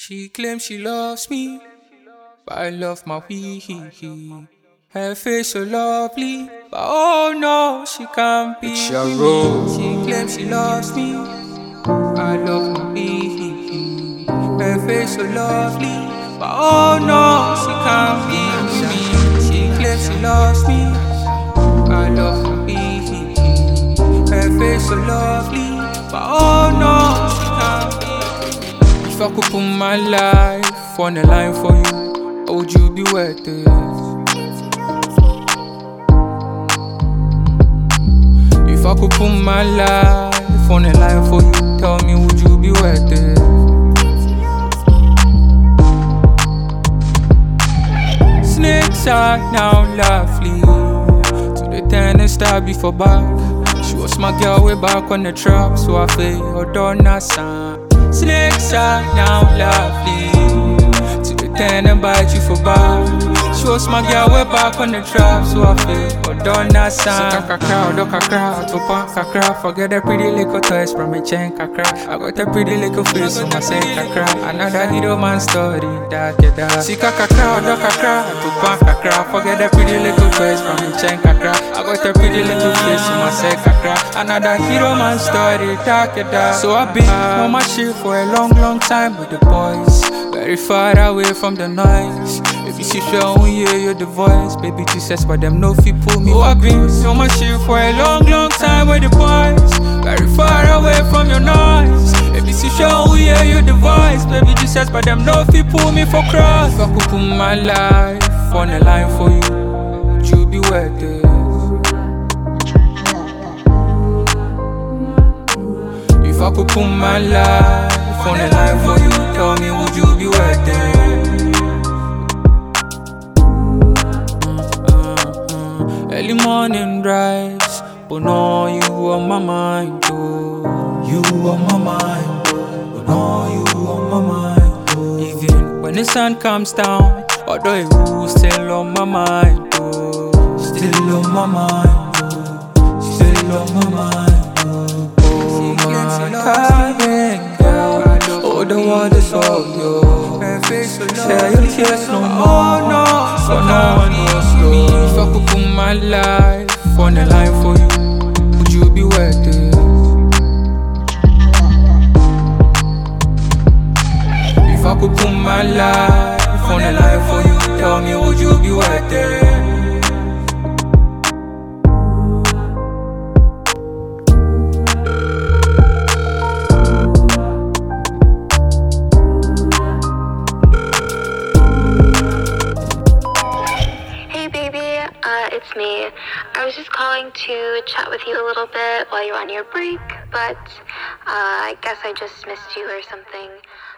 She claims she loves me, but I love my wee. Her face so lovely, but oh no, she can't be It's your with role. me. She claims she loves me, but I love my wee. Her face so lovely, but oh no, she can't be with me. She claims she loves me, I love my wee. Her face so lovely, but oh no, she can't be. If I could put my life on the line for you, would you be worth it? If I could put my life on the line for you, tell me, would you be worth it? Snakes are now lovely. To the tennis star before back. She was my girl way back on the trap, so I feel her donna son. Snakes are now lovely. To the ten and bite you for back. She was my girl way back on the trap, so I feel her donna son. So kakra, do kakra, topa kakra. Forget the pretty little toys from my chain kakra. I got a pretty little face, so I say kakra. Another hero man story, da ke da. Sika kakra, do kakra, topa kakra. Forget the pretty little toys from my chain kakra. I got a pretty little face, so I say kakra. Another hero man story, da ke da. So I've been on my shit for a long time with the boys, very far away from the noise. If you see show yeah, you're the voice, baby Jesus, but them no fit pull me. Oh, I've been on my shit for a long time with the boys, very far away from your noise. If you see show yeah, you're the voice, baby Jesus, but them no fit pull me for cross. If I could put my life on the line for you, would you be worth it? If I could put my life on the line for you, tell me, would you be worth it? Early morning drives, but no, you on my mind, oh. You on my mind, but no, you on my mind, oh. Even when the sun comes down, although it will still on my mind, oh. Still on my mind, oh. Still on my mind, oh. Oh my darling girl, oh the world is all yours. Share your tears no more, so no one knows me. If I could put my life on the line for you, would you be worth it? If I could put my life on the line for you, tell me, would you be worth it? It's me. I was just calling to chat with you a little bit while you're on your break, but I guess I just missed you or something.